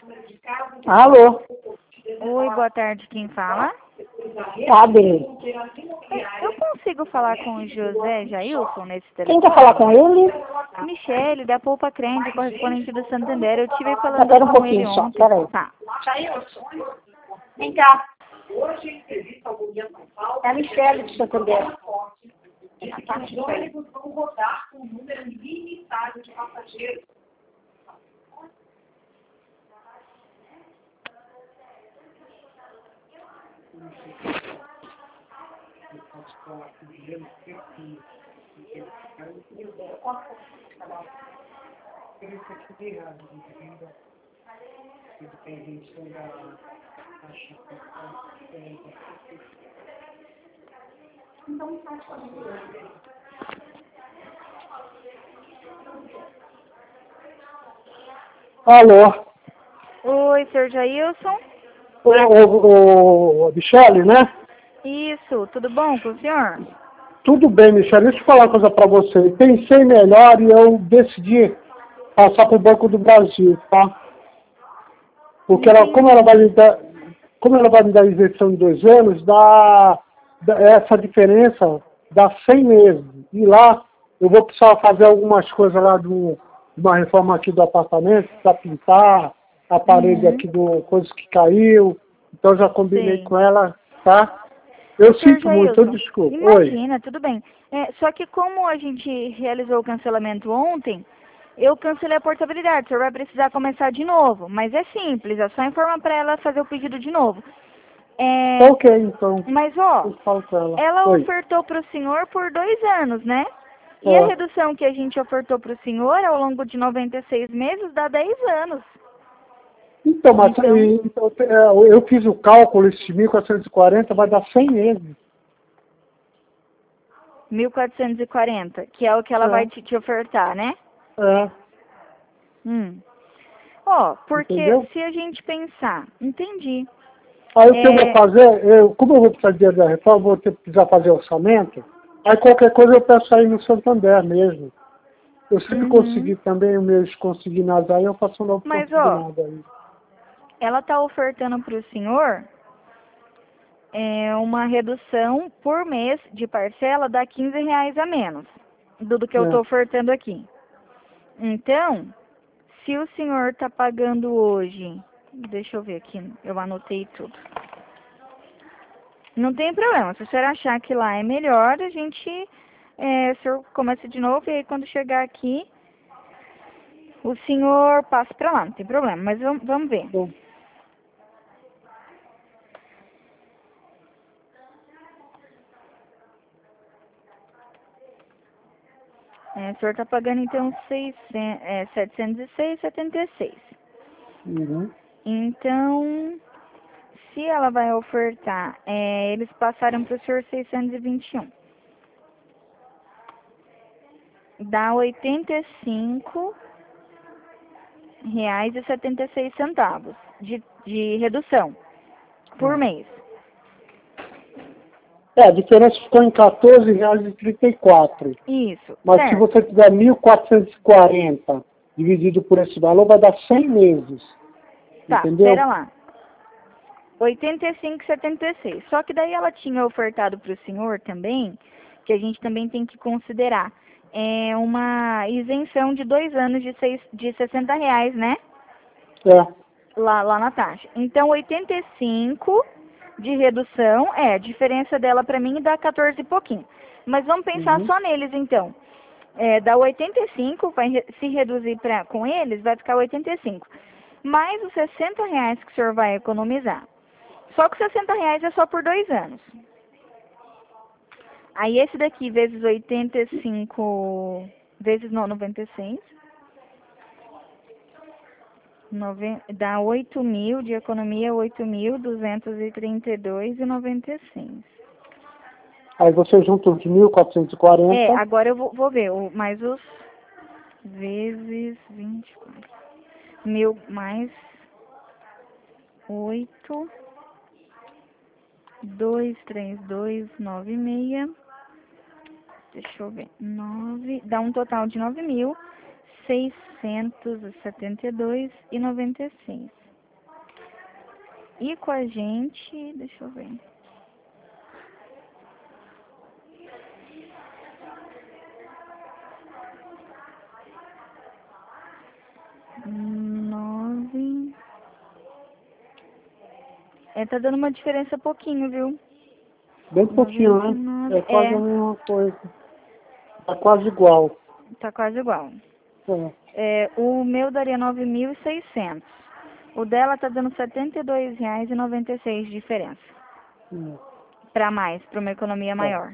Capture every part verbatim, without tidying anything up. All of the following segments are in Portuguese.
Alô? Oi, boa tarde, quem fala? Sabe? Eu consigo falar com o José Jailson nesse Quem telefone? quer falar com ele? Michele, da Poupa Crente, correspondente do Santander. Eu estive falando Espera um com ele pouquinho só, ontem. peraí. Tá. Vem cá. É a Michele do Santander. Os ônibus vão rodar com um número limitado de passageiros. Alô? Oi, senhor Jailson? O, o, o Michele, né? Isso, tudo bom com o senhor? Tudo bem, Michele. Deixa eu falar uma coisa pra você. Eu pensei melhor e eu decidi passar pro Banco do Brasil, tá? Porque ela, como ela vai me dar, como ela vai me dar isenção de dois anos, dá, dá essa diferença dá cem meses. E lá eu vou precisar fazer algumas coisas lá de, um, de uma reforma aqui do apartamento, para pintar a parede Uhum. aqui do coisa que caiu. Então já combinei Sei. com ela, tá? Eu Senhor sinto muito, eu Jailson, desculpo. Oi. imagina, tudo bem. É, só que como a gente realizou o cancelamento ontem, eu cancelei a portabilidade. O senhor vai precisar começar de novo. Mas é simples, é só informar para ela fazer o pedido de novo. É, Ok, então. mas, ó, Eu falo com ela. ela Oi. ofertou para o senhor por dois anos, né? E a É. redução que a gente ofertou para o senhor ao longo de noventa e seis meses dá dez anos. Então, mas Então, e- então, é, eu fiz o cálculo, esse mil quatrocentos e quarenta vai dar cem meses. mil quatrocentos e quarenta, que é o que ela vai É, te, te ofertar, né? é, Hum. Ó, porque entendeu? se a gente pensar, entendi. Aí o que eu vou É, fazer, eu, como eu vou precisar de dinheiro da reforma, vou ter, precisar fazer orçamento, aí qualquer coisa eu peço aí no Santander mesmo. Eu sempre uhum. consegui também o meus consignados aí, eu faço um novo Mas, ó, consignado aí. ela tá ofertando para o senhor é, uma redução por mês de parcela dá quinze reais a menos do, do que eu É. tô ofertando aqui. Então, se o senhor tá pagando hoje, deixa eu ver aqui, eu anotei tudo. Não tem problema, se o senhor achar que lá é melhor, a gente, é, o senhor começa de novo e aí quando chegar aqui, o senhor passa pra lá, não tem problema, mas vamos, vamos ver. Então, É, o senhor tá pagando então seiscentos, é, setecentos e seis e setenta e seis. uhum. Então, se ela vai ofertar, é, eles passaram para o senhor seiscentos e vinte e um. Dá oitenta e cinco reais e setenta e seis centavos de, de redução por mês. É, a diferença ficou em quatorze reais e trinta e quatro. Isso, Mas se certo. você tiver mil quatrocentos e quarenta dividido por esse valor, vai dar cem meses. Tá, Entendeu? pera lá. oitenta e cinco e setenta e seis. Só que daí ela tinha ofertado para o senhor também, que a gente também tem que considerar, é uma isenção de dois anos de, seis, de sessenta reais, né? É. Lá, lá na taxa. Então, oitenta e cinco de redução, é, a diferença dela para mim dá quatorze e pouquinho. Mas vamos pensar Uhum. só neles, então. É, dá oitenta e cinco, vai re- se reduzir pra, com eles, vai ficar oitenta e cinco. Mais os sessenta reais que o senhor vai economizar. Só que sessenta reais é só por dois anos. Aí esse daqui, vezes oitenta e cinco, vezes no- noventa e seis, nove, dá oito mil de economia, oito mil duzentos e trinta e dois reais e noventa e seis. Aí você junta os mil quatrocentos e É, quarenta. agora eu vou, vou ver, o, mais os vezes vinte e quatro. Mil mais oito, dois, três, dois, nove, meia. Deixa eu ver. Nove, dá um total de nove mil seiscentos e setenta e dois e noventa e seis. E com a gente, deixa eu ver. Nove. É, tá dando uma diferença pouquinho, viu? Bem pouquinho, noventa e né? nove. É quase É, a mesma coisa. Tá quase igual. tá quase igual. É. É, o meu daria nove mil e seiscentos. O dela tá dando setenta e dois reais e noventa e seis de diferença. Hum. Para mais, para uma economia É. maior.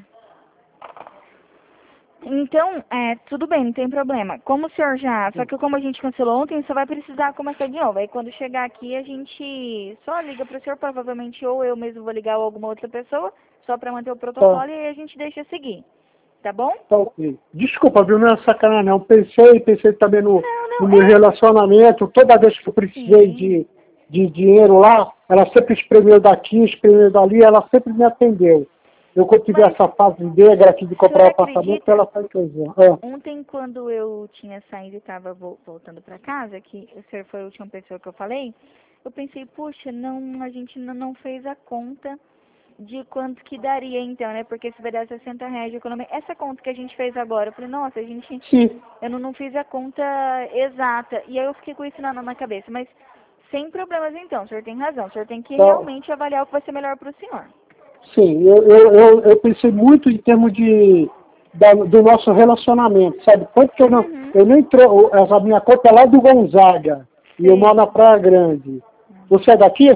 Então, é, tudo bem, não tem problema. Como o senhor já... Só que como a gente cancelou ontem, você vai precisar começar de novo. Aí quando chegar aqui, a gente só liga para o senhor, provavelmente, ou eu mesmo vou ligar ou alguma outra pessoa, só para manter o protocolo, Tá. e aí a gente deixa seguir. Tá bom? Tá ok. Desculpa, viu? Não é sacanagem, não. Pensei, pensei também no, Não, no não, meu é... relacionamento. Toda vez que eu precisei Sim. de, de dinheiro lá, ela sempre espremeu daqui, espremeu dali, ela sempre me atendeu. Eu, quando tive Mas essa fase negra aqui de o senhor comprar um apartamento, acredita? ela foi coisa. É. Ontem, quando eu tinha saído e estava voltando para casa, que o senhor foi a última pessoa que eu falei, eu pensei, puxa, não, a gente ainda não fez a conta de quanto que daria então, né? Porque se vai dar sessenta reais de economia. Essa conta que a gente fez agora, eu falei, nossa, a gente, Sim. eu não, não fiz a conta exata. E aí eu fiquei com isso na, na cabeça. Mas sem problemas então, o senhor tem razão. O senhor tem que Então, realmente avaliar o que vai ser melhor para o senhor. sim, eu, eu, eu, eu pensei muito em termos de, da, do nosso relacionamento, sabe? Quanto que eu não, Uhum. eu nem trou, essa minha conta é lá do Gonzaga, e eu moro Sei. na Praia Grande. Você é daqui?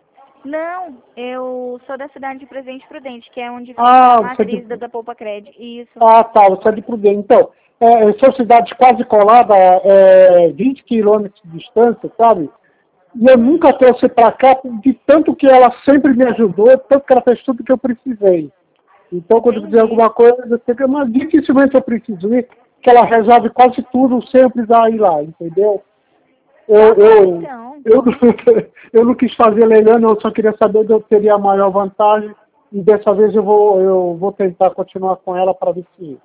Não, eu sou da cidade de Presidente Prudente, que é onde fica Ah, a você é de, matriz da, da Poupa Cred. Isso. ah, tá, você é de Prudente. Então, é, são cidades quase coladas, é, vinte quilômetros de distância, sabe? E eu Hum, nunca trouxe para cá, de tanto que ela sempre me ajudou, tanto que ela fez tudo que eu precisei. Então, quando eu precisar de entendi. alguma coisa, eu tenho que, mas dificilmente eu preciso ir, que ela resolve quase tudo sem precisar ir lá, entendeu? Tá Eu, bom, eu, então. eu, eu não quis fazer leilão, eu só queria saber onde eu teria a maior vantagem, e dessa vez eu vou, eu vou tentar continuar com ela para ver se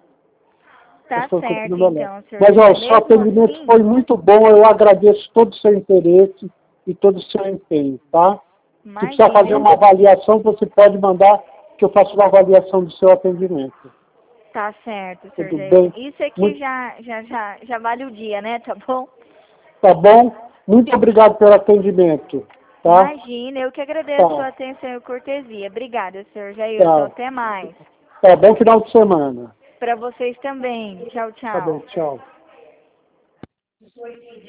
as Tá coisas certo, continuam melhor. então, senhor Mas ó, José. o seu Mesmo atendimento assim, foi muito bom, eu agradeço todo o seu interesse e todo o seu empenho, tá? Se precisar fazer imagine. uma avaliação, você pode mandar que eu faça uma avaliação do seu atendimento. Tá certo, senhor Tudo Jair. bem? Isso aqui Muito, já, já, já, já vale o dia, né? Tá bom? tá bom? Muito obrigado pelo atendimento, tá? Imagina, eu que agradeço a Tá, sua atenção e cortesia. Obrigada, senhor Jailson. tá. Até mais. Tá, bom final de semana. Para vocês também. Tchau, Tá bom, tchau. tchau.